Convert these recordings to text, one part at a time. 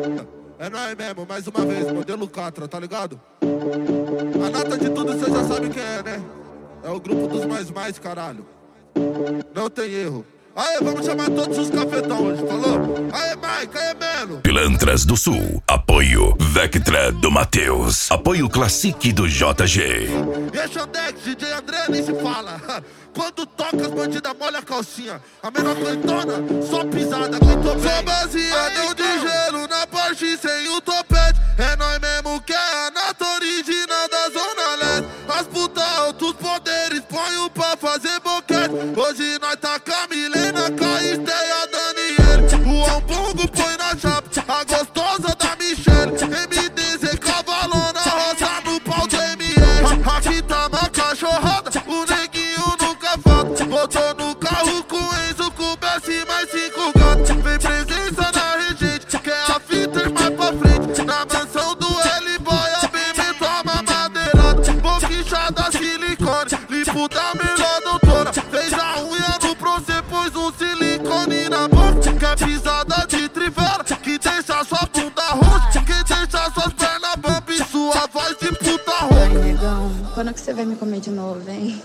É nóis mesmo, mais uma vez, modelo Catra, tá ligado? A nata de tudo cê já sabe quem é, né? É o grupo dos mais, caralho. Não tem erro. Aê, vamos chamar todos os cafetão hoje, falou? Aê, Mike, aê, Melo. Pilantras do Sul, apoio Vectra do Matheus, apoio Classic do JG. E a Xandex, DJ André nem se fala. Quando toca as bandidas molha a calcinha. A menor coitona, só pisada, aguentou bem. Só baseado de gelo na Porsche sem o topete. É nós mesmo que é a nata original da Zona Leste. As putas altos poderes, põe o pra fazer boquete. Hoje nós tá com a Milena, com a Esteia Daniele. O Ambongo põe na chapa, a gostosa da Michelle. MDZ cavalona, roça no pau do MR. Aqui tá uma cachorrada, o neguinho nunca falta. Voltou no carro com Enzo, com BS mais 5 gatos. Vem presença na regente, quer a fita mais pra frente. Na mansão do L-Boy, a bebê toma madeirada. Boquichada silicone, limpo da melhor doutora. Fez a unha no procê, pôs um silicone na boca. Quer pisada de trivela, que deixa sua bunda roxa. Que deixa suas pernas bamba e sua voz de puta roxa. Ai, negão, quando que você vai me comer de novo, hein?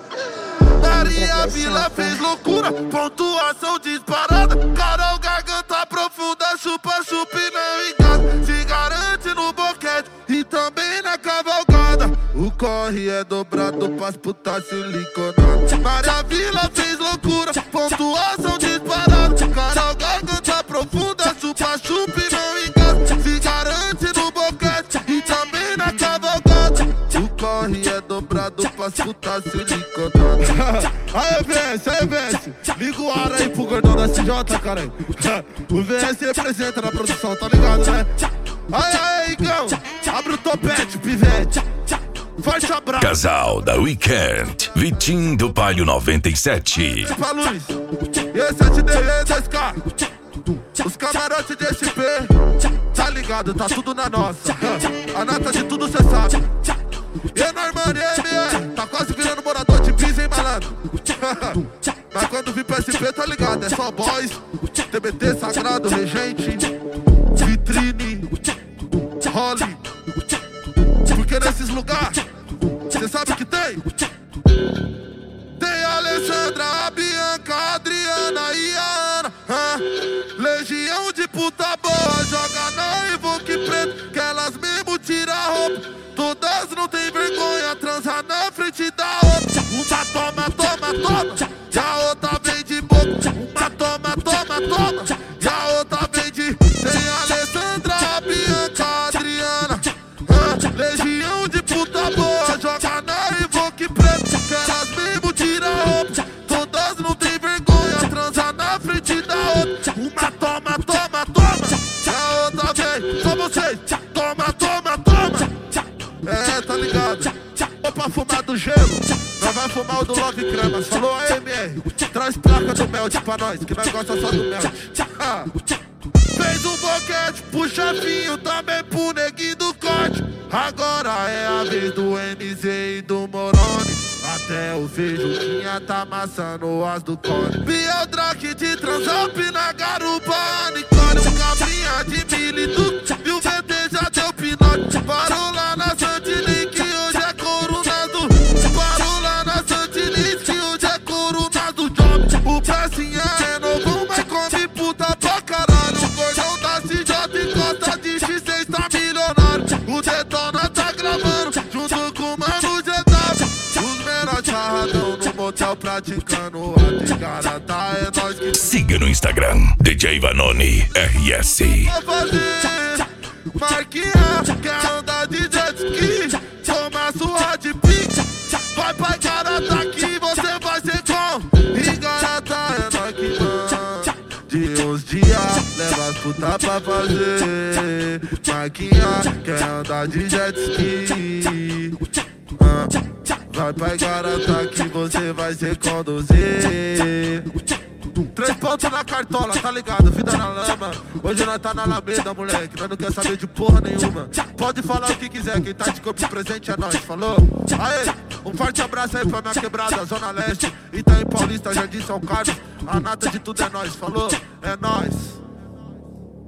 Maria Vila fez loucura, pontuação disparada. Carol garganta profunda, chupa, chupa e não engana. Se garante no boquete e também na cavalgada. O corre é dobrado pras putas siliconadas. Maria Vila fez loucura, pontuação disparada. Carol garganta profunda, chupa, chupa e não engana. Se garante no boquete e também na cavalgada. O corre é dobrado pras putas siliconadas. Aí, VS, liga o ar aí pro gordão da CJ, caralho. O VS representa na produção, tá ligado, né? Aí, Igão, abre o topete, pivete. Forte abraço. Casal da Weekend, Vitinho do Palio 97. Pra Luiz, E7D e 2K. Os camarotes de SP, tá ligado, tá tudo na nossa. A nata de tudo cê sabe. E Normani MR, tá quase virando morador de Pisa, hein, malandro? Mas quando vir pra SP, tá ligado, é só boys, TBT, Sagrado, Regente, Vitrine, Holly. Porque nesses lugares, cê sabe que tem? Tem a Alessandra, a Bianca, a Adriana e a Ana. Legião de puta boa, joga na Evoque Preto, que elas mesmo tiram a roupa. Todas não tem vergonha, transa na frente da outra. Uma toma, e a outra vem de boca. Uma toma, e a outra vem de... Tem a Alessandra, a Bianca, a Adriana. Legião de puta boa, joga na Evoque Preto, que elas mesmo tiram a roupa. Todas não tem vergonha, transa na frente da outra. Uma toma, e a outra vem. Só vocês, toma. É, tá ligado? Ou pra fumar do gelo, nós vai fumar o do Love Cremas. Falou a MR, traz placa do Melt pra nós, que nós gosta só do Melt. Fez um boquete pro chefinho, também pro neguinho do corte. Agora é a vez do MZ e do Moroni. Até o Feijuquinha tá amassando as do Cone. Biel Drake de Transop na garupa, Nicole, um cabrinha de milito. E o VT já deu pinote. Parou lá na Santilink, que hoje é corunado. Parou lá na Santilink, que hoje é corunado job. O Pracinha é novo, mas come puta pra caralho. O gordão da CJ encosta de X6 tá milionário. O Detona tá gravando junto com o Mano GW. Os menores charradão no motel praticando a desgarata. É nós que... Siga no Instagram, DJ Vanoni RS. Vou fazer Marquinha, quer andar de jet ski, toma sua de pique. Vai pra Igarata que você vai ser com Igarata, é nós que manda. De uns dias, leva as putas pra fazer Marquinha, quer andar de jet ski. Vai pra Igarata que você vai ser conduzir. 3 pontos na cartola, tá ligado? Vida na lama. Hoje nós tá na Alameda, moleque. Nós não quer saber de porra nenhuma. Pode falar o que quiser, quem tá de corpo presente é nós, falou? Aê, um forte abraço aí pra minha quebrada, Zona Leste, Itaim Paulista, Jardim São Carlos. A nata de tudo é nós, falou? É nós.